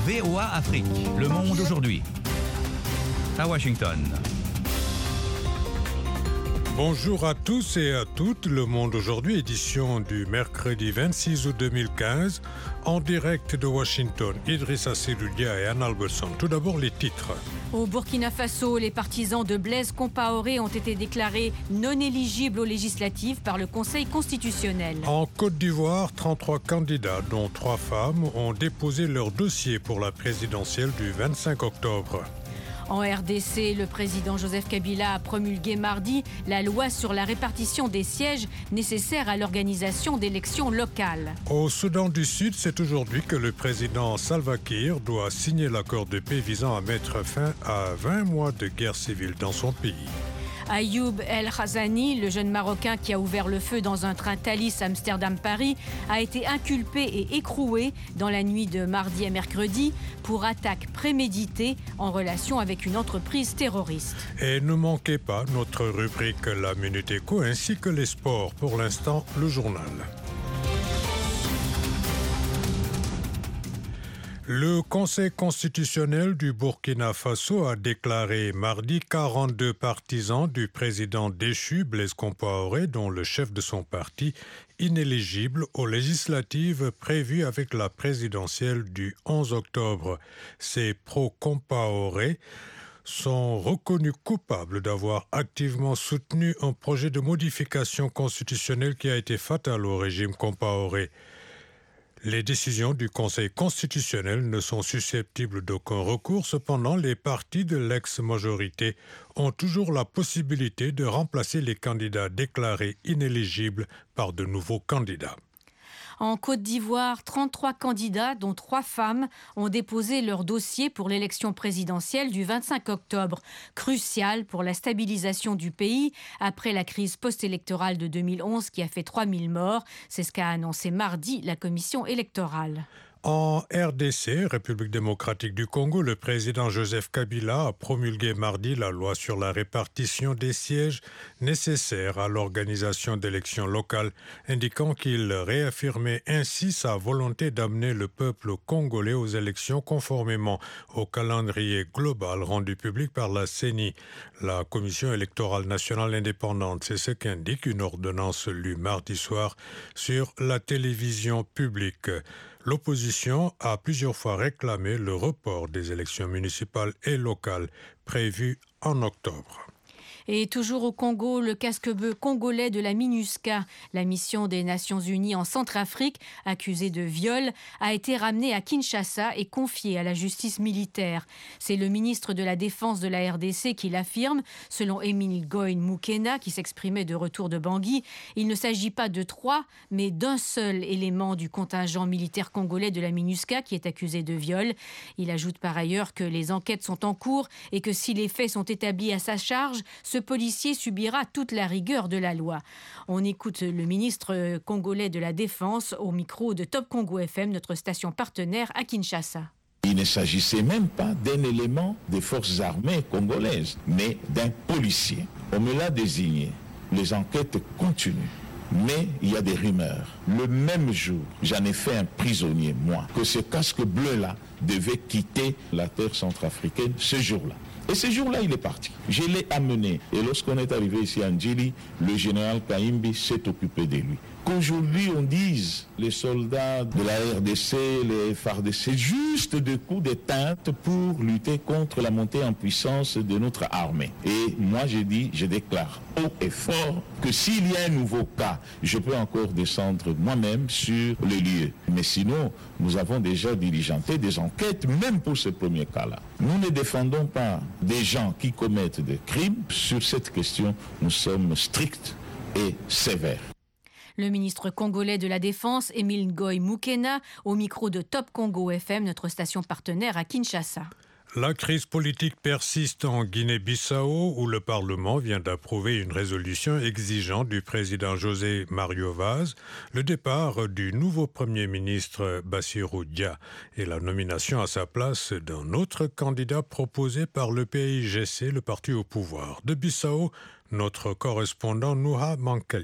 VOA Afrique, le monde aujourd'hui. À Washington. Bonjour à tous et à toutes, Le Monde aujourd'hui, édition du mercredi 26 août 2015, en direct de Washington. Idrissa Seloudia et Anne Alberson. Tout d'abord les titres. Au Burkina Faso, les partisans de Blaise Compaoré ont été déclarés non éligibles aux législatives par le Conseil constitutionnel. En Côte d'Ivoire, 33 candidats, dont 3 femmes, ont déposé leur dossier pour la présidentielle du 25 octobre. En RDC, le président Joseph Kabila a promulgué mardi la loi sur la répartition des sièges nécessaires à l'organisation d'élections locales. Au Soudan du Sud, c'est aujourd'hui que le président Salva Kiir doit signer l'accord de paix visant à mettre fin à 20 mois de guerre civile dans son pays. Ayoub El Khazani, le jeune Marocain qui a ouvert le feu dans un train Thalys Amsterdam-Paris, a été inculpé et écroué dans la nuit de mardi à mercredi pour attaque préméditée en relation avec une entreprise terroriste. Et ne manquez pas notre rubrique La Minute Éco ainsi que les sports. Pour l'instant, le journal. Le Conseil constitutionnel du Burkina Faso a déclaré mardi 42 partisans du président déchu Blaise Compaoré, dont le chef de son parti, inéligibles aux législatives prévues avec la présidentielle du 11 octobre. Ces pro-Compaoré sont reconnus coupables d'avoir activement soutenu un projet de modification constitutionnelle qui a été fatal au régime Compaoré. Les décisions du Conseil constitutionnel ne sont susceptibles d'aucun recours. Cependant, les partis de l'ex-majorité ont toujours la possibilité de remplacer les candidats déclarés inéligibles par de nouveaux candidats. En Côte d'Ivoire, 33 candidats, dont 3 femmes, ont déposé leur dossier pour l'élection présidentielle du 25 octobre, crucial pour la stabilisation du pays après la crise post-électorale de 2011 qui a fait 3000 morts. C'est ce qu'a annoncé mardi la commission électorale. En RDC, République démocratique du Congo, le président Joseph Kabila a promulgué mardi la loi sur la répartition des sièges nécessaires à l'organisation d'élections locales, indiquant qu'il réaffirmait ainsi sa volonté d'amener le peuple congolais aux élections conformément au calendrier global rendu public par la CENI, la Commission électorale nationale indépendante. C'est ce qu'indique une ordonnance lue mardi soir sur la télévision publique. L'opposition a plusieurs fois réclamé le report des élections municipales et locales prévues en octobre. Et toujours au Congo, le casque-bleu congolais de la MINUSCA, la mission des Nations Unies en Centrafrique, accusé de viol, a été ramené à Kinshasa et confié à la justice militaire. C'est le ministre de la Défense de la RDC qui l'affirme. Selon Emile Goy Mukena, qui s'exprimait de retour de Bangui, il ne s'agit pas de 3, mais d'un seul élément du contingent militaire congolais de la MINUSCA qui est accusé de viol. Il ajoute par ailleurs que les enquêtes sont en cours et que si les faits sont établis à sa charge, ce policier subira toute la rigueur de la loi. On écoute le ministre congolais de la Défense au micro de Top Congo FM, notre station partenaire à Kinshasa. Il ne s'agissait même pas d'un élément des forces armées congolaises, mais d'un policier. On me l'a désigné. Les enquêtes continuent. Mais il y a des rumeurs. Le même jour, j'en ai fait un prisonnier, moi, que ce casque bleu-là devait quitter la terre centrafricaine ce jour-là. Et ce jour-là, il est parti. Je l'ai amené. Et lorsqu'on est arrivé ici à Ndjili, le général Kaimbi s'est occupé de lui. Qu'aujourd'hui, on dise, les soldats de la RDC, les FARDC, juste des coups de teinte pour lutter contre la montée en puissance de notre armée. Et moi, je déclare haut et fort que s'il y a un nouveau cas, je peux encore descendre moi-même sur les lieux. Mais sinon, nous avons déjà diligenté des enquêtes, même pour ce premier cas-là. Nous ne défendons pas des gens qui commettent des crimes. Sur cette question, nous sommes stricts et sévères. Le ministre congolais de la Défense, Emile Goy Mukena, au micro de Top Congo FM, notre station partenaire à Kinshasa. La crise politique persiste en Guinée-Bissau où le Parlement vient d'approuver une résolution exigeant du président José Mario Vaz le départ du nouveau Premier ministre Bassirou Dia et la nomination à sa place d'un autre candidat proposé par le PAIGC, le parti au pouvoir. De Bissau, notre correspondant Nouha Mankali.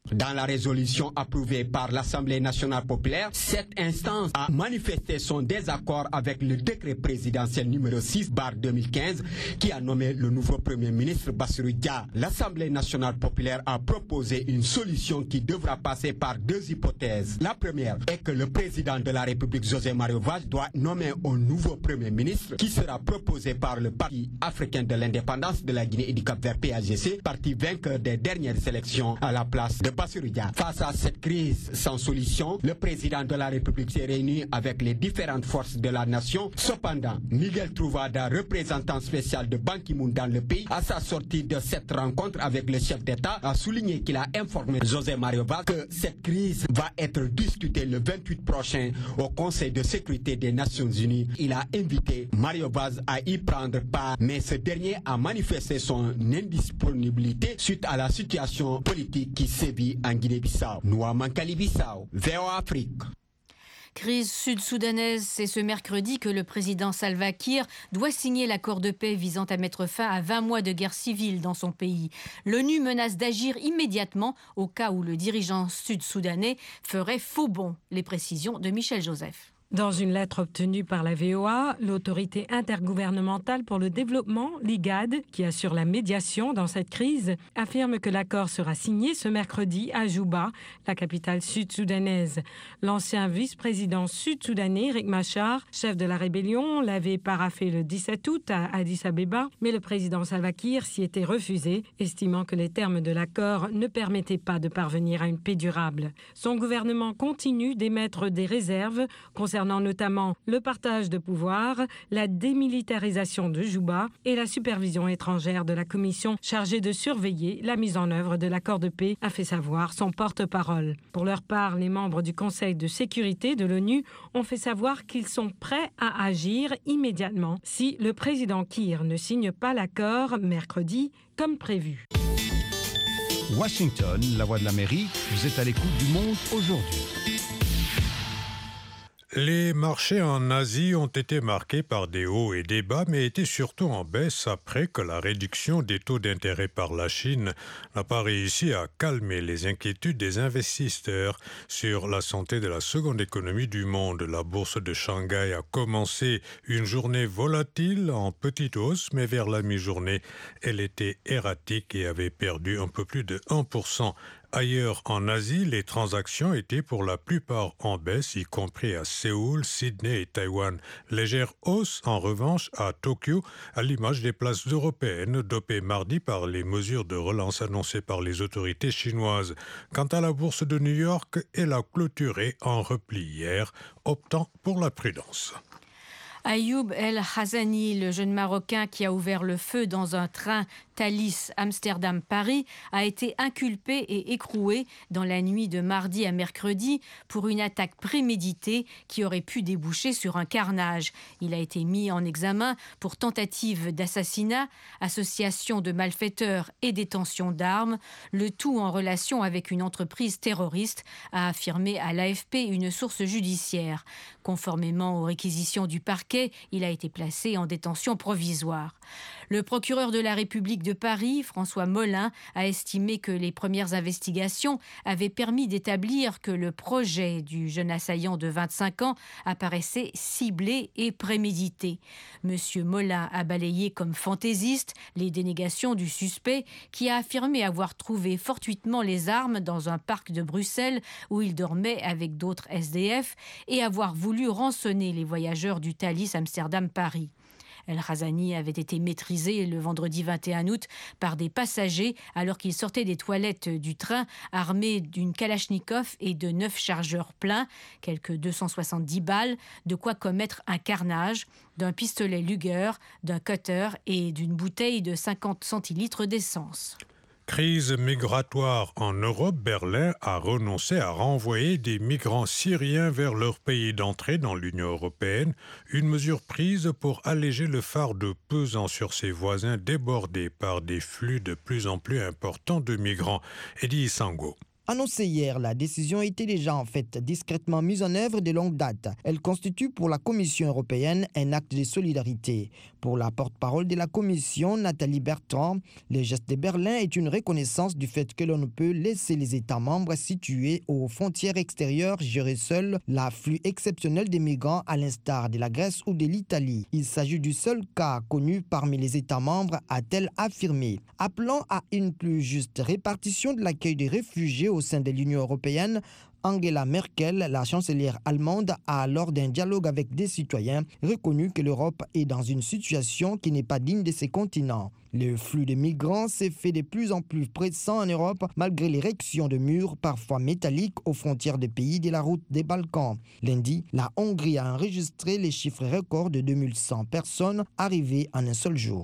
Dans la résolution approuvée par l'Assemblée nationale populaire, cette instance a manifesté son désaccord avec le décret présidentiel numéro 6/2015 qui a nommé le nouveau Premier ministre Bassirou Dia. L'Assemblée nationale populaire a proposé une solution qui devra passer par deux hypothèses. La première est que le président de la République, José Mario Vaz, doit nommer un nouveau Premier ministre qui sera proposé par le Parti africain de l'indépendance de la Guinée et du Cap-Vert, PAGC, parti vainqueur des dernières élections, à la place de Bassirou Dia. Face à cette crise sans solution, le président de la République s'est réuni avec les différentes forces de la nation. Cependant, Miguel Trouvada, représentant spécial de Ban Ki-moon dans le pays, à sa sortie de cette rencontre avec le chef d'État, a souligné qu'il a informé José Mario Vaz que cette crise va être discutée le 28 prochain au Conseil de sécurité des Nations Unies. Il a invité Mario Vaz à y prendre part, mais ce dernier a manifesté son indisponibilité suite à la situation politique qui sévit en Guinée-Bissau. Noa Mankali-Bissau, VOA Afrique. Crise sud-soudanaise, c'est ce mercredi que le président Salva Kiir doit signer l'accord de paix visant à mettre fin à 20 mois de guerre civile dans son pays. L'ONU menace d'agir immédiatement au cas où le dirigeant sud-soudanais ferait faux bond. Les précisions de Michel Joseph. Dans une lettre obtenue par la VOA, l'autorité intergouvernementale pour le développement, l'IGAD, qui assure la médiation dans cette crise, affirme que l'accord sera signé ce mercredi à Juba, la capitale sud-soudanaise. L'ancien vice-président sud-soudanais, Riek Machar, chef de la rébellion, l'avait paraphé le 17 août à Addis Abeba, mais le président Salva Kiir s'y était refusé, estimant que les termes de l'accord ne permettaient pas de parvenir à une paix durable. Son gouvernement continue d'émettre des réserves concernant notamment le partage de pouvoir, la démilitarisation de Juba et la supervision étrangère de la commission chargée de surveiller la mise en œuvre de l'accord de paix, a fait savoir son porte-parole. Pour leur part, les membres du Conseil de sécurité de l'ONU ont fait savoir qu'ils sont prêts à agir immédiatement si le président Kiir ne signe pas l'accord mercredi comme prévu. Washington, la voix de l'Amérique, vous êtes à l'écoute du monde aujourd'hui. Les marchés en Asie ont été marqués par des hauts et des bas, mais étaient surtout en baisse après que la réduction des taux d'intérêt par la Chine n'a pas réussi à calmer les inquiétudes des investisseurs sur la santé de la seconde économie du monde. La bourse de Shanghai a commencé une journée volatile en petite hausse, mais vers la mi-journée, elle était erratique et avait perdu un peu plus de 1%. Ailleurs en Asie, les transactions étaient pour la plupart en baisse, y compris à Séoul, Sydney et Taïwan. Légère hausse en revanche à Tokyo, à l'image des places européennes, dopées mardi par les mesures de relance annoncées par les autorités chinoises. Quant à la bourse de New York, elle a clôturé en repli hier, optant pour la prudence. Ayoub El Hazani, le jeune Marocain qui a ouvert le feu dans un train Thalys Amsterdam-Paris, a été inculpé et écroué dans la nuit de mardi à mercredi pour une attaque préméditée qui aurait pu déboucher sur un carnage. Il a été mis en examen pour tentative d'assassinat, association de malfaiteurs et détention d'armes, le tout en relation avec une entreprise terroriste, a affirmé à l'AFP une source judiciaire. Conformément aux réquisitions du parquet, il a été placé en détention provisoire. Le procureur de la République de Paris, François Molin, a estimé que les premières investigations avaient permis d'établir que le projet du jeune assaillant de 25 ans apparaissait ciblé et prémédité. Monsieur Molin a balayé comme fantaisiste les dénégations du suspect qui a affirmé avoir trouvé fortuitement les armes dans un parc de Bruxelles où il dormait avec d'autres SDF et avoir voulu rançonner les voyageurs du Thalys Amsterdam-Paris. El Hazani avait été maîtrisé le vendredi 21 août par des passagers alors qu'il sortait des toilettes du train armé d'une Kalachnikov et de 9 chargeurs pleins, quelques 270 balles, de quoi commettre un carnage, d'un pistolet Luger, d'un cutter et d'une bouteille de 50 centilitres d'essence. Crise migratoire en Europe, Berlin a renoncé à renvoyer des migrants syriens vers leur pays d'entrée dans l'Union européenne, une mesure prise pour alléger le fardeau pesant sur ses voisins débordés par des flux de plus en plus importants de migrants. Eddie Sango. Annoncée hier, la décision était déjà en fait discrètement mise en œuvre de longue date. Elle constitue pour la Commission européenne un acte de solidarité. Pour la porte-parole de la Commission, Nathalie Bertrand, le geste de Berlin est une reconnaissance du fait que l'on ne peut laisser les États membres situés aux frontières extérieures gérer seuls l'afflux exceptionnel des migrants à l'instar de la Grèce ou de l'Italie. Il s'agit du seul cas connu parmi les États membres, a-t-elle affirmé. Appelant à une plus juste répartition de l'accueil des réfugiés au sein de l'Union européenne, Angela Merkel, la chancelière allemande, a, lors d'un dialogue avec des citoyens, reconnu que l'Europe est dans une situation qui n'est pas digne de ses continents. Le flux de migrants s'est fait de plus en plus pressant en Europe malgré l'érection de murs parfois métalliques aux frontières des pays de la route des Balkans. Lundi, la Hongrie a enregistré les chiffres records de 2100 personnes arrivées en un seul jour.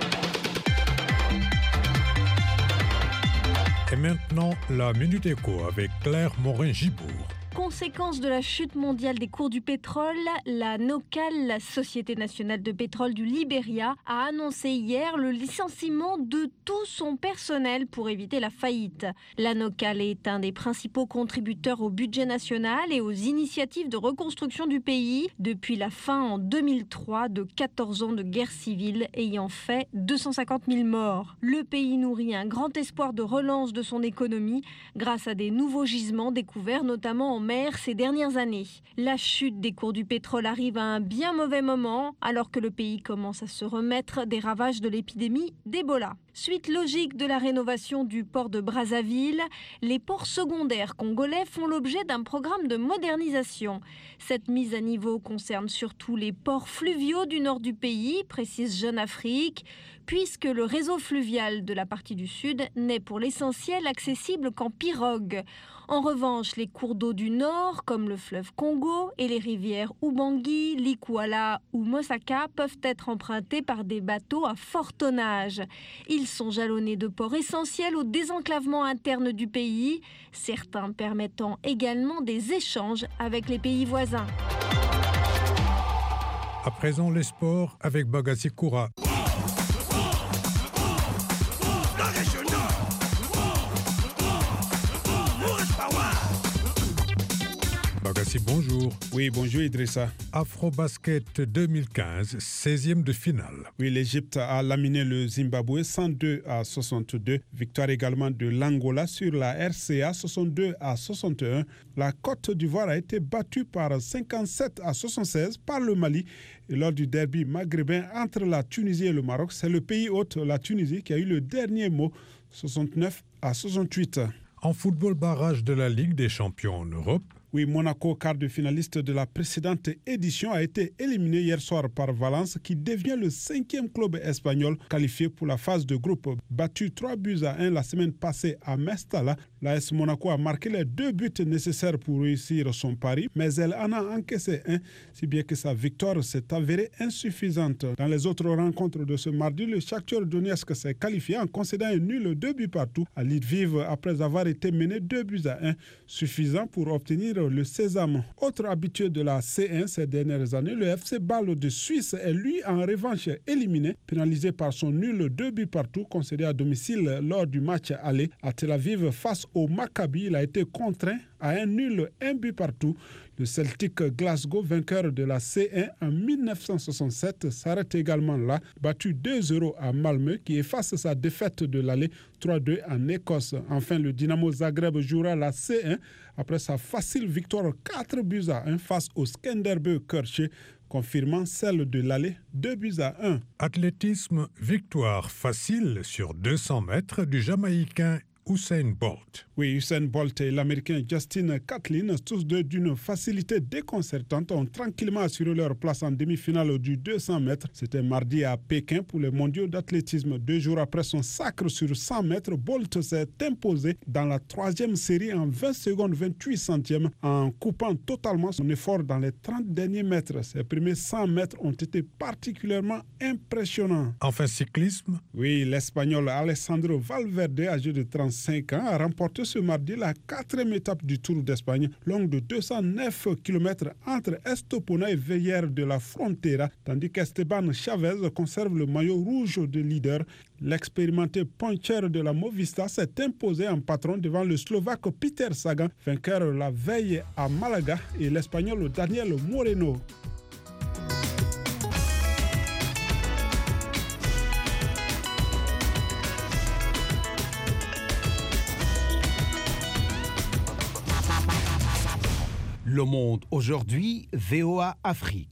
Et maintenant, la Minute Éco avec Claire Morin-Gibourg. Conséquence de la chute mondiale des cours du pétrole, la NOCAL, la Société nationale de pétrole du Libéria, a annoncé hier le licenciement de tout son personnel pour éviter la faillite. La NOCAL est un des principaux contributeurs au budget national et aux initiatives de reconstruction du pays depuis la fin en 2003 de 14 ans de guerre civile ayant fait 250 000 morts. Le pays nourrit un grand espoir de relance de son économie grâce à des nouveaux gisements découverts notamment en mer ces dernières années. La chute des cours du pétrole arrive à un bien mauvais moment alors que le pays commence à se remettre des ravages de l'épidémie d'Ebola. Suite logique de la rénovation du port de Brazzaville, les ports secondaires congolais font l'objet d'un programme de modernisation. Cette mise à niveau concerne surtout les ports fluviaux du nord du pays, précise Jeune Afrique, puisque le réseau fluvial de la partie du sud n'est pour l'essentiel accessible qu'en pirogue. En revanche, les cours d'eau du nord, comme le fleuve Congo et les rivières Ubangi, Likwala ou Mosaka, peuvent être empruntés par des bateaux à fort tonnage. Ils sont jalonnés de ports essentiels au désenclavement interne du pays, certains permettant également des échanges avec les pays voisins. À présent, les sports avec Bagassi Koura. Bagassi, bonjour. Oui, bonjour Idrissa. Afrobasket 2015, 16e de finale. Oui, l'Égypte a laminé le Zimbabwe 102-62. Victoire également de l'Angola sur la RCA 62-61. La Côte d'Ivoire a été battue par 57-76 par le Mali. Et lors du derby maghrébin entre la Tunisie et le Maroc, c'est le pays hôte, la Tunisie, qui a eu le dernier mot, 69-68. En football, barrage de la Ligue des champions en Europe. Oui, Monaco, quart de finaliste de la précédente édition, a été éliminé hier soir par Valence, qui devient le 5e club espagnol qualifié pour la phase de groupe. Battu 3-1 la semaine passée à Mestalla, l'AS Monaco a marqué les 2 buts nécessaires pour réussir son pari, mais elle en a encaissé un, si bien que sa victoire s'est avérée insuffisante. Dans les autres rencontres de ce mardi, le Shakhtar Donetsk s'est qualifié en concédant un nul 2 buts partout à Lviv après avoir été mené 2-1, suffisant pour obtenir le sésame. Autre habitué de la C1 ces dernières années, le FC Bâle de Suisse est lui en revanche éliminé, pénalisé par son nul 2 buts partout concédé à domicile lors du match aller à Tel Aviv face au Maccabi. Il a été contraint à un nul 1 but partout. Le Celtic Glasgow, vainqueur de la C1 en 1967, s'arrête également là, battu 2-0 à Malmö qui efface sa défaite de l'aller 3-2 en Écosse. Enfin, le Dynamo Zagreb jouera la C1 après sa facile victoire 4-1 face au Skanderberg Kerche, confirmant celle de l'aller 2-1. Athlétisme, victoire facile sur 200 mètres du Jamaïcain Usain Bolt. Oui, Usain Bolt et l'Américain Justin Gatlin, tous deux d'une facilité déconcertante, ont tranquillement assuré leur place en demi-finale du 200 mètres. C'était mardi à Pékin pour les mondiaux d'athlétisme. 2 jours après son sacre sur 100 mètres, Bolt s'est imposé dans la 3e série en 20 secondes 28 centièmes en coupant totalement son effort dans les 30 derniers mètres. Ses premiers 100 mètres ont été particulièrement impressionnants. Enfin, cyclisme. Oui, l'Espagnol Alessandro Valverde, âgé de 35 5 ans, a remporté ce mardi la 4e étape du Tour d'Espagne, longue de 209 km entre Estepona et Veillères de la Frontera, tandis qu'Esteban Chavez conserve le maillot rouge de leader. L'expérimenté puncher de la Movistar s'est imposé en patron devant le Slovaque Peter Sagan, vainqueur la veille à Malaga, et l'Espagnol Daniel Moreno. Le Monde aujourd'hui, VOA Afrique.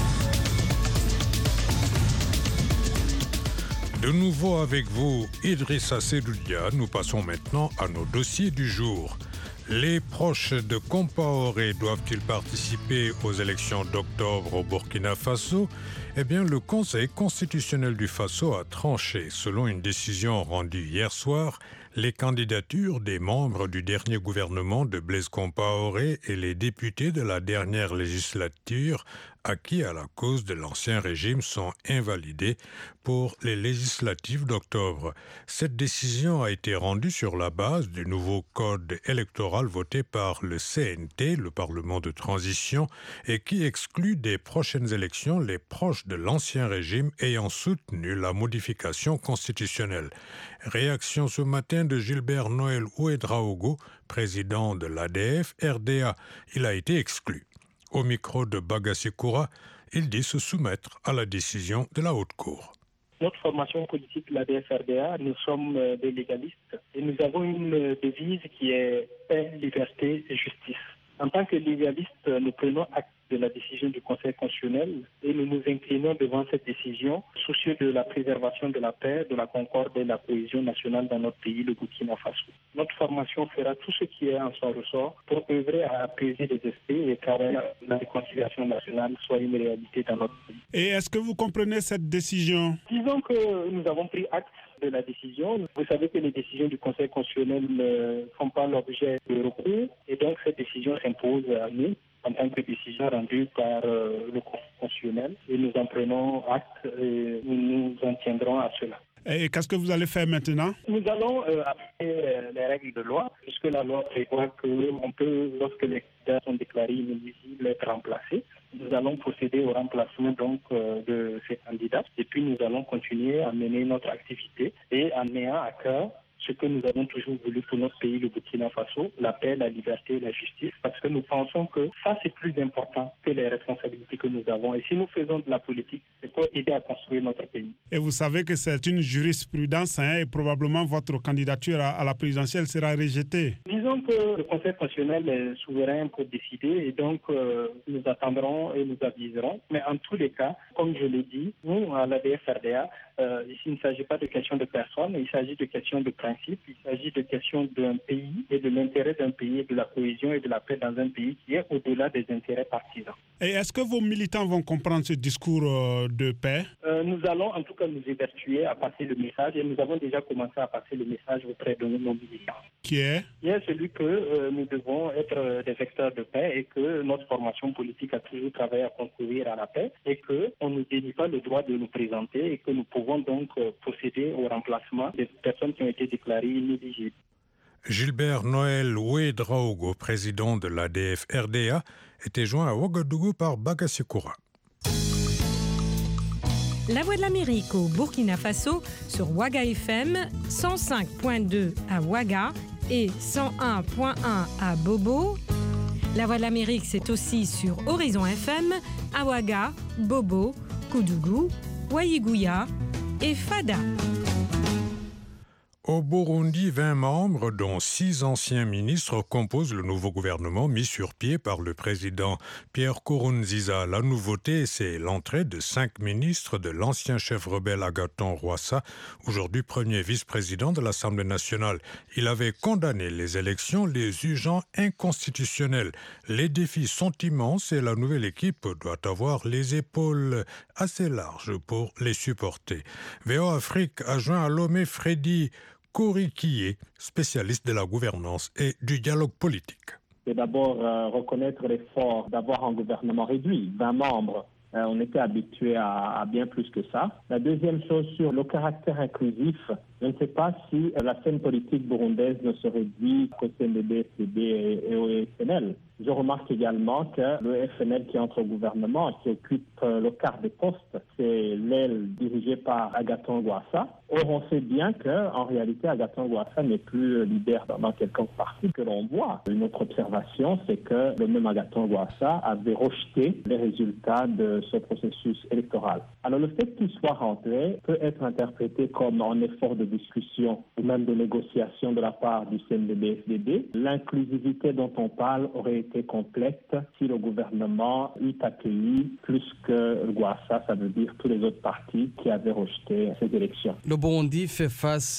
De nouveau avec vous, Idrissa Seloudia. Nous passons maintenant à nos dossiers du jour. Les proches de Compaoré doivent-ils participer aux élections d'octobre au Burkina Faso ? Eh bien, le Conseil constitutionnel du Faso a tranché, selon une décision rendue hier soir, les candidatures des membres du dernier gouvernement de Blaise Compaoré et les députés de la dernière législature acquis à la cause de l'ancien régime sont invalidés pour les législatives d'octobre. Cette décision a été rendue sur la base du nouveau code électoral voté par le CNT, le Parlement de transition, et qui exclut des prochaines élections les proches de l'ancien régime ayant soutenu la modification constitutionnelle. Réaction ce matin de Gilbert Noël Ouédraogo, président de l'ADF RDA. Il a été exclu. Au micro de Bagassi Koura, il dit se soumettre à la décision de la Haute Cour. Notre formation politique, l'ADF-RDA, nous sommes des légalistes et nous avons une devise qui est paix, liberté et justice. En tant que légalistes, nous prenons acte de la décision du Conseil constitutionnel et nous nous inclinons devant cette décision, soucieux de la préservation de la paix, de la concorde et de la cohésion nationale dans notre pays, le Burkina Faso. Notre formation fera tout ce qui est en son ressort pour œuvrer à apaiser les esprits et qu'à la réconciliation nationale soit une réalité dans notre pays. Et est-ce que vous comprenez cette décision ? Disons que nous avons pris acte de la décision. Vous savez que les décisions du Conseil constitutionnel ne font pas l'objet de recours et donc cette décision s'impose à nous en tant que décision rendue par le Conseil constitutionnel et nous en prenons acte et nous en tiendrons à cela. Et qu'est-ce que vous allez faire maintenant ? Nous allons appliquer les règles de loi, puisque la loi prévoit qu'on peut, lorsque les candidats sont déclarés inéligibles, être remplacés. Nous allons procéder au remplacement donc de ces candidats et puis nous allons continuer à mener notre activité et en ayant à cœur ce que nous avons toujours voulu pour notre pays, le Burkina Faso, la paix, la liberté et la justice, parce que nous pensons que ça, c'est plus important que les responsabilités que nous avons. Et si nous faisons de la politique, c'est pour aider à construire notre pays. Et vous savez que c'est une jurisprudence et probablement votre candidature à la présidentielle sera rejetée. Disons que le Conseil constitutionnel est souverain pour décider et donc nous attendrons et nous aviserons. Mais en tous les cas, comme je l'ai dit, nous, à l'ADF-RDA, ici, il ne s'agit pas de question de personne, il s'agit de question de principe, il s'agit de question d'un pays et de l'intérêt d'un pays et de la cohésion et de la paix dans un pays qui est au-delà des intérêts partisans. Et est-ce que vos militants vont comprendre ce discours de paix ? Nous allons en tout cas nous évertuer à passer le message et nous avons déjà commencé à passer le message auprès de nos militants. Qui est celui que nous devons être des vecteurs de paix et que notre formation politique a toujours travaillé à concourir à la paix et qu'on ne nous dénie pas le droit de nous présenter et que nous pouvons donc procéder au remplacement des personnes qui ont été déclarées inéligibles. Gilbert Noël Ouédraogo, président de l'ADF RDA, était joint à Ouagadougou par Bagassi Koura. La Voix de l'Amérique au Burkina Faso sur Ouaga FM, 105.2 à Ouaga et 101.1 à Bobo. La Voix de l'Amérique, c'est aussi sur Horizon FM, à Ouaga, Bobo, Koudougou, Ouaïgouya et Fada. Au Burundi, 20 membres, dont 6 anciens ministres, composent le nouveau gouvernement mis sur pied par le président Pierre Nkurunziza. La nouveauté, c'est l'entrée de 5 ministres de l'ancien chef rebelle Agathon Rwasa, aujourd'hui premier vice-président de l'Assemblée nationale. Il avait condamné les élections, les jugeant inconstitutionnelles. Les défis sont immenses et la nouvelle équipe doit avoir les épaules assez larges pour les supporter. VOA Afrique a joint à Lomé Freddy Korikié, spécialiste de la gouvernance et du dialogue politique. C'est d'abord reconnaître l'effort d'avoir un gouvernement réduit, 20 membres. On était habitué à bien plus que ça. La deuxième chose sur le caractère inclusif, Je ne sais pas si la scène politique burundaise ne se réduit qu'au CNDD-FDD et au FNL. Je remarque également que le FNL qui entre au gouvernement, qui occupe le quart des postes, c'est l'aile dirigée par Agathon Rwasa. Or, on sait bien qu'en réalité, Agathon Rwasa n'est plus leader dans quelconque parti que l'on voit. Une autre observation, c'est que le même Agathon Rwasa avait rejeté les résultats de ce processus électoral. Alors, le fait qu'il soit rentré peut être interprété comme un effort de discussion ou même de négociation de la part du CNDD-FDD. L'inclusivité dont on parle aurait été complète si le gouvernement eût accueilli plus que Rwasa, ça veut dire tous les autres partis qui avaient rejeté ces élections. Le Burundi fait face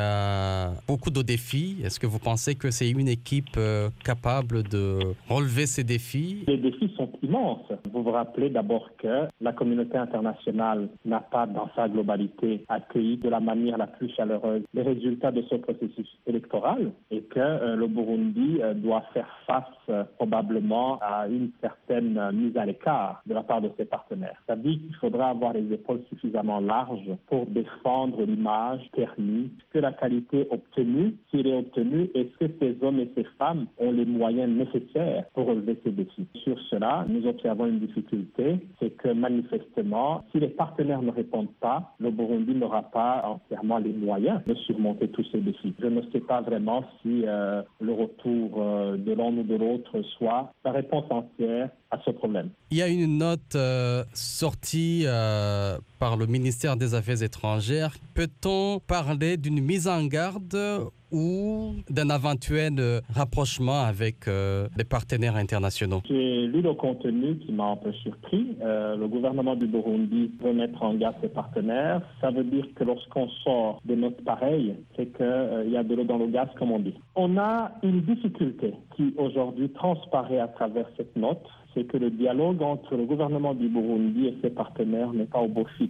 à beaucoup de défis. Est-ce que vous pensez que c'est une équipe capable de relever ces défis? Les défis sont immenses. Vous vous rappelez d'abord que la communauté internationale n'a pas, dans sa globalité, accueilli de la manière la plus chaleureuse les résultats de ce processus électoral et que le Burundi doit faire face probablement à une certaine mise à l'écart de la part de ses partenaires. Ça dit qu'il faudra avoir les épaules suffisamment larges pour défendre l'image ternie, que la qualité obtenue, s'il est obtenue, est-ce que ces hommes et ces femmes ont les moyens nécessaires pour relever ces défis. Sur cela, nous observons une difficulté, c'est que manifestement, si les partenaires ne répondent pas, le Burundi n'aura pas entièrement les moyens de surmonter tous ces défis. Je ne sais pas vraiment si le retour de l'un ou de l'autre soit la réponse entière à ce problème. Il y a une note sortie par le ministère des Affaires étrangères. Peut-on parler d'une mise en garde ou d'un éventuel rapprochement avec les partenaires internationaux? J'ai lu le contenu qui m'a un peu surpris. Le gouvernement du Burundi veut mettre en garde ses partenaires. Ça veut dire que lorsqu'on sort des notes pareilles, c'est qu'il y a de l'eau dans le gaz, comme on dit. On a une difficulté qui aujourd'hui transparaît à travers cette note, c'est que le dialogue entre le gouvernement du Burundi et ses partenaires n'est pas au beau fixe.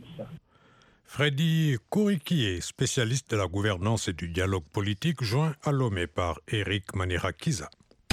Freddy Kourikié, spécialiste de la gouvernance et du dialogue politique, joint à Lomé par Eric Manirakiza.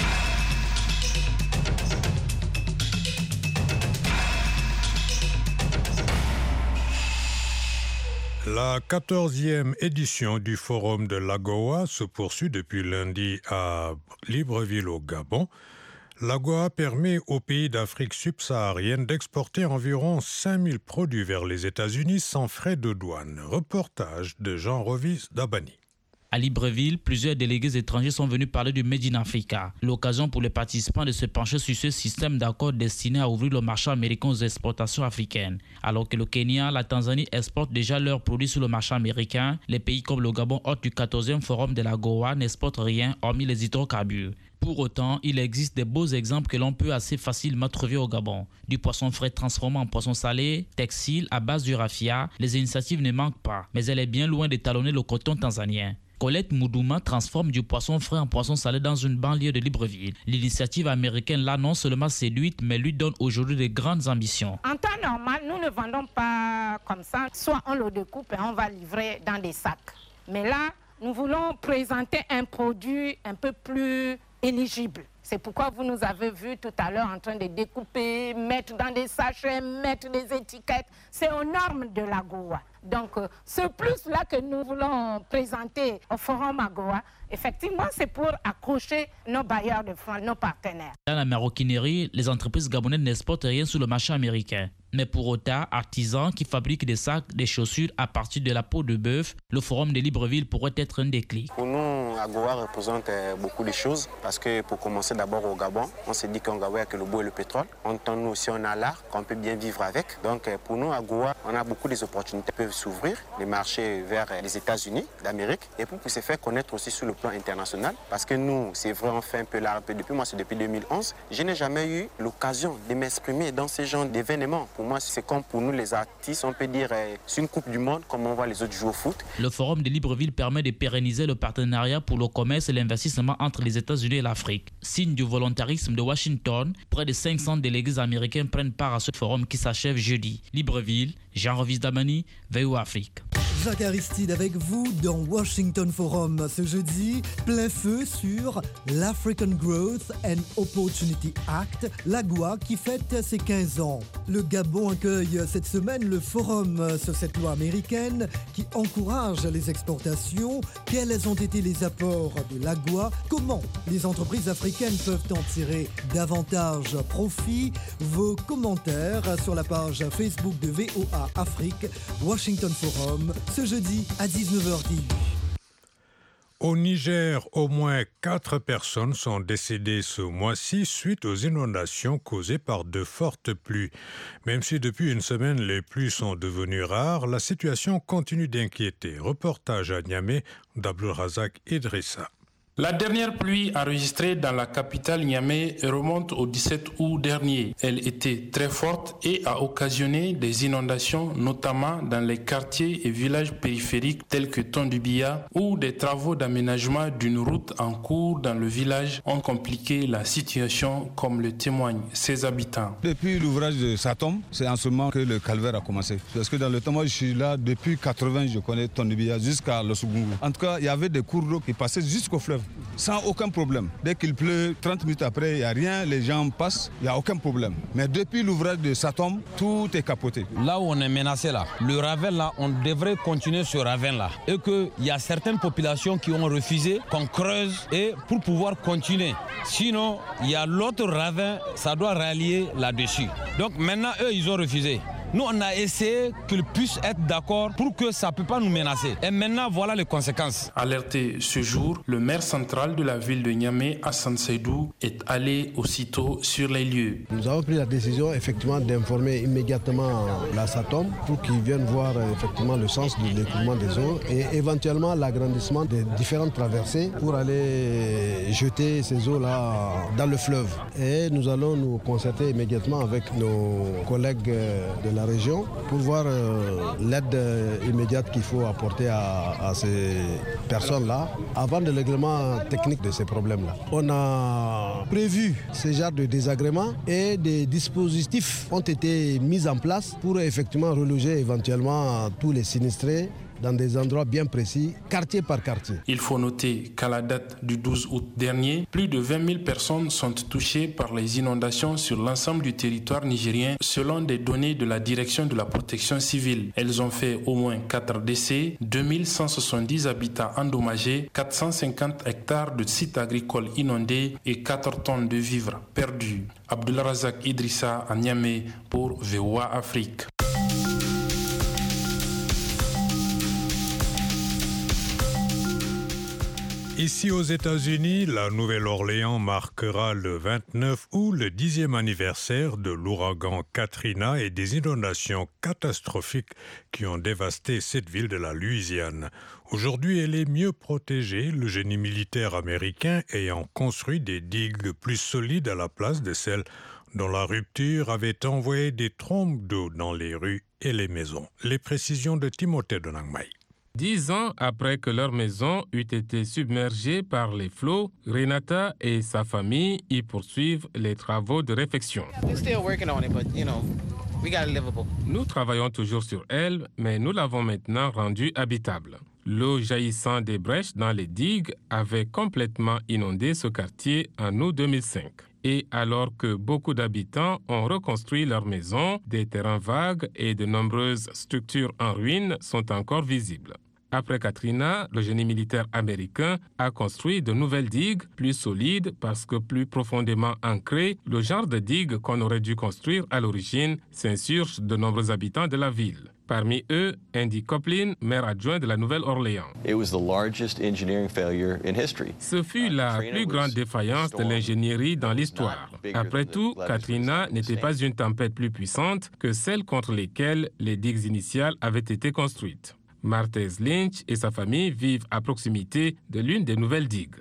La 14e édition du Forum de l'AGOA se poursuit depuis lundi à Libreville au Gabon. L'AGOA permet aux pays d'Afrique subsaharienne d'exporter environ 5000 produits vers les États-Unis sans frais de douane. Reportage de Jean Rovis d'Abani. À Libreville, plusieurs délégués étrangers sont venus parler du Made in Africa. L'occasion pour les participants de se pencher sur ce système d'accord destiné à ouvrir le marché américain aux exportations africaines. Alors que le Kenya, la Tanzanie exportent déjà leurs produits sur le marché américain, les pays comme le Gabon, hôte du 14e forum de l'AGOA, n'exportent rien hormis les hydrocarbures. Pour autant, il existe des beaux exemples que l'on peut assez facilement trouver au Gabon. Du poisson frais transformé en poisson salé, textile à base du raffia, les initiatives ne manquent pas, mais elle est bien loin d'étalonner le coton tanzanien. Colette Moudouma transforme du poisson frais en poisson salé dans une banlieue de Libreville. L'initiative américaine l'a non seulement séduite, mais lui donne aujourd'hui de grandes ambitions. En temps normal, nous ne vendons pas comme ça. Soit on le découpe et on va livrer dans des sacs. Mais là, nous voulons présenter un produit un peu plus éligible. C'est pourquoi vous nous avez vu tout à l'heure en train de découper, mettre dans des sachets, mettre des étiquettes. C'est aux normes de l'AGOA. Donc, ce plus-là que nous voulons présenter au Forum AGOA, effectivement, c'est pour accrocher nos bailleurs de fonds, nos partenaires. Dans la maroquinerie, les entreprises gabonaises n'exportent rien sur le marché américain. Mais pour autant, artisans qui fabriquent des sacs, des chaussures à partir de la peau de bœuf, le Forum de Libreville pourrait être un déclic. Pour nous, AGOA représente beaucoup de choses parce que pour commencer d'abord au Gabon, on s'est dit qu'en Gabon, il n'y a que le bois et le pétrole. En temps, nous aussi, on a l'art qu'on peut bien vivre avec. Donc pour nous, AGOA, on a beaucoup d'opportunités qui peuvent s'ouvrir, les marchés vers les États-Unis d'Amérique et pour se faire connaître aussi sur le plan international. Parce que nous, c'est vrai, on fait un peu l'art. Depuis moi, c'est depuis 2011. Je n'ai jamais eu l'occasion de m'exprimer dans ce genre d'événements. Pour moi, c'est comme pour nous les artistes, on peut dire c'est une coupe du monde comme on voit les autres jouer au foot. Le Forum de Libreville permet de pérenniser le partenariat pour le commerce et l'investissement entre les États-Unis et l'Afrique. Signe du volontarisme de Washington, près de 500 délégués américains prennent part à ce forum qui s'achève jeudi. Libreville, Jean Rovis d'Abani, VOA Afrique. Jacques Aristide avec vous dans Washington Forum ce jeudi, plein feu sur l'African Growth and Opportunity Act, l'AGOA qui fête ses 15 ans. Le Gabon accueille cette semaine le forum sur cette loi américaine qui encourage les exportations. Quels ont été les apports de l'AGOA? Comment les entreprises africaines peuvent en tirer davantage profit? Vos commentaires sur la page Facebook de VOA Afrique, Washington Forum, ce jeudi à 19h10. Au Niger, au moins 4 personnes sont décédées ce mois-ci suite aux inondations causées par de fortes pluies. Même si depuis une semaine les pluies sont devenues rares, la situation continue d'inquiéter. Reportage à Niamey d'Abdulrazak Idrissa. La dernière pluie enregistrée dans la capitale Niamey remonte au 17 août dernier. Elle était très forte et a occasionné des inondations, notamment dans les quartiers et villages périphériques tels que Tondubia, où des travaux d'aménagement d'une route en cours dans le village ont compliqué la situation, comme le témoignent ses habitants. Depuis l'ouvrage de Satom, c'est en ce moment que le calvaire a commencé. Parce que dans le temps, moi je suis là depuis 80, je connais Tondubia jusqu'à Losugungu. En tout cas, il y avait des cours d'eau qui passaient jusqu'au fleuve. Sans aucun problème. Dès qu'il pleut, 30 minutes après, il n'y a rien, les gens passent, il n'y a aucun problème. Mais depuis l'ouvrage de Satom, tout est capoté. Là où on est menacé, là, le ravin, là, on devrait continuer ce ravin-là. Et qu'il y a certaines populations qui ont refusé qu'on creuse et pour pouvoir continuer. Sinon, il y a l'autre ravin, ça doit rallier là-dessus. Donc maintenant, eux, ils ont refusé. Nous, on a essayé qu'ils puissent être d'accord pour que ça ne peut pas nous menacer. Et maintenant, voilà les conséquences. Alerté ce jour, le maire central de la ville de Niamey, Hassan Seydou, est allé aussitôt sur les lieux. Nous avons pris la décision effectivement d'informer immédiatement la SATOM pour qu'ils viennent voir effectivement le sens de l'écoulement des eaux et éventuellement l'agrandissement des différentes traversées pour aller jeter ces eaux-là dans le fleuve. Et nous allons nous concerter immédiatement avec nos collègues de la région pour voir l'aide immédiate qu'il faut apporter à ces personnes-là avant le règlement technique de ces problèmes-là. On a prévu ce genre de désagréments et des dispositifs ont été mis en place pour effectivement reloger éventuellement tous les sinistrés dans des endroits bien précis, quartier par quartier. Il faut noter qu'à la date du 12 août dernier, plus de 20 000 personnes sont touchées par les inondations sur l'ensemble du territoire nigérien, selon des données de la direction de la protection civile. Elles ont fait au moins 4 décès, 2170 habitats endommagés, 450 hectares de sites agricoles inondés et 4 tonnes de vivres perdus. Abdulrazak Idrissa à Niamey pour VOA Afrique. Ici aux États-Unis, la Nouvelle-Orléans marquera le 29 août le 10e anniversaire de l'ouragan Katrina et des inondations catastrophiques qui ont dévasté cette ville de la Louisiane. Aujourd'hui, elle est mieux protégée, le génie militaire américain ayant construit des digues plus solides à la place de celles dont la rupture avait envoyé des trombes d'eau dans les rues et les maisons. Les précisions de Timothée Donangmai. 10 ans après que leur maison eut été submergée par les flots, Renata et sa famille y poursuivent les travaux de réfection. Nous travaillons toujours sur elle, mais nous l'avons maintenant rendue habitable. L'eau jaillissant des brèches dans les digues avait complètement inondé ce quartier en août 2005. Et alors que beaucoup d'habitants ont reconstruit leurs maisons, des terrains vagues et de nombreuses structures en ruine sont encore visibles. Après Katrina, le génie militaire américain a construit de nouvelles digues plus solides parce que plus profondément ancrées, le genre de digues qu'on aurait dû construire à l'origine s'insurge de nombreux habitants de la ville. Parmi eux, Andy Coplin, maire adjoint de la Nouvelle-Orléans. Ce fut la plus grande défaillance de l'ingénierie dans l'histoire. Après tout, Katrina n'était pas une tempête plus puissante que celle contre lesquelles les digues initiales avaient été construites. Martez Lynch et sa famille vivent à proximité de l'une des nouvelles digues.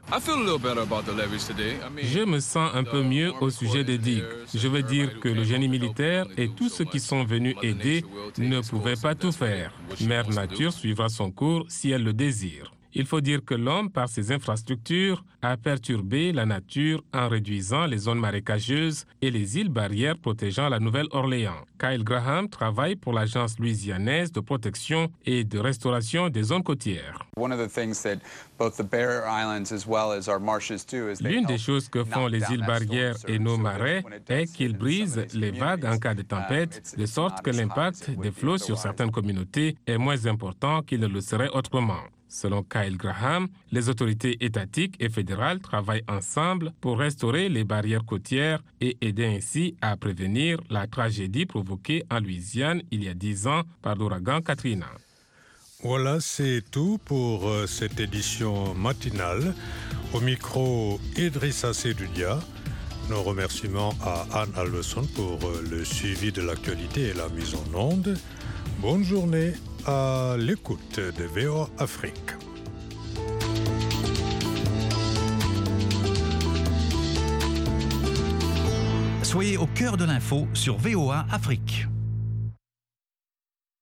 Je me sens un peu mieux au sujet des digues. Je veux dire que le génie militaire et tous ceux qui sont venus aider ne pouvaient pas tout faire. Mère Nature suivra son cours si elle le désire. Il faut dire que l'homme, par ses infrastructures, a perturbé la nature en réduisant les zones marécageuses et les îles barrières protégeant la Nouvelle-Orléans. Kyle Graham travaille pour l'Agence louisianaise de protection et de restauration des zones côtières. L'une des choses que font les îles barrières et nos marais est qu'ils brisent les vagues en cas de tempête, de sorte que l'impact des flots sur certaines communautés est moins important qu'il ne le serait autrement. Selon Kyle Graham, les autorités étatiques et fédérales travaillent ensemble pour restaurer les barrières côtières et aider ainsi à prévenir la tragédie provoquée en Louisiane il y a 10 ans par l'ouragan Katrina. Voilà, c'est tout pour cette édition matinale. Au micro, Idrissa Seydoudia. Nos remerciements à Anne Alvesson pour le suivi de l'actualité et la mise en onde. Bonne journée à l'écoute de VOA Afrique. Soyez au cœur de l'info sur VOA Afrique.